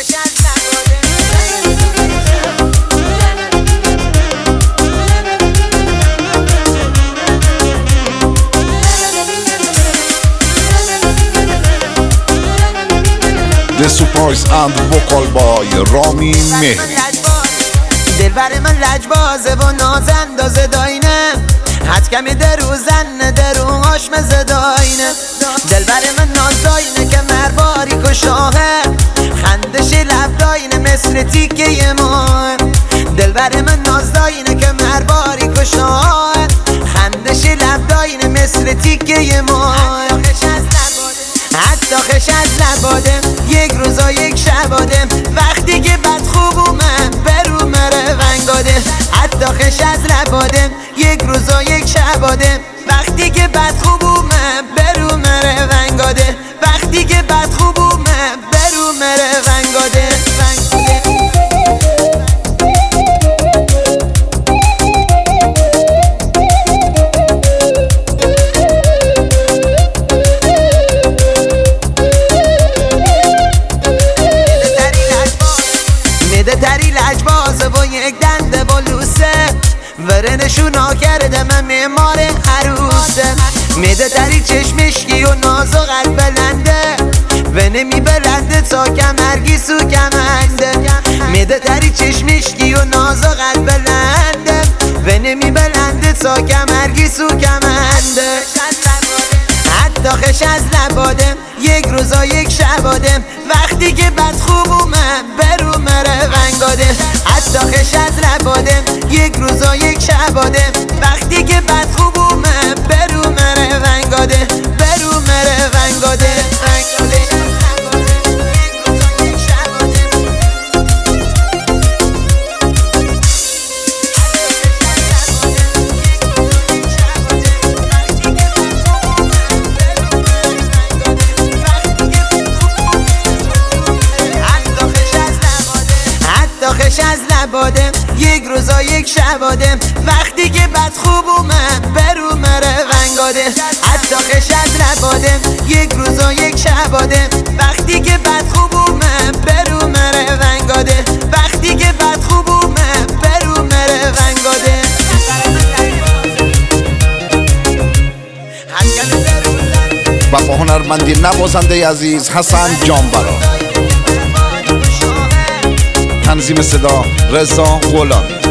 The Surprise and Vocal by رامین مهری. دلبر من لجبازه و نازندازه داینه، حد کمی دروزن دروهاش مزه داینه. دلبر من نازداینه که مرباری کشاهه، خندش لب داینه مثل تیکه ماه. دلبر من نازداینه که مرباری کشاهه، خندش لب داینه مثل تیکه ماه. حتی خش از لبادم یک روزا یک شبادم، وقتی که بد خوبومم برو مره ونگادم. حتی خش از لبادم یک روزا یک شبادم، وقتی که بد خوبومم برو مره ونگادم. وقتی که بد خوبومم برو مره ونگادم. میده تری لجبازه و یک دنده با لوسه، ورنشونا کرده من معمار عروسه. میده تری چشمشکی و ناز و قلب بلنده، و نمی بلنده تا کمرگی سو کمنده. میده تری چشمشکی و ناز و قلب بلنده، و نمی بلنده تا کمرگی سو کمنده. حتی خش از لبادم یک روزا یک شبادم، وقتی که بد خوبومم برو مره ونگادم. حتی خش از لبادم یک روزا یک شبادم، وقتی که بد خوبومم برو مره ونگادم. برو مره ونگادم. خش از لبادم یک روزا یک شبادم، وقتی که بد خوبومم برو مره ونگادم. حتی خش از لبادم یک روزا یک شبادم، وقتی که بد خوبومم برو مره ونگادم. وقتی که بد خوبومم برو مره ونگادم. و با هنرمندی نوازنده عزیز حسن جانبرا. تنظیم صدا رضا غلامی.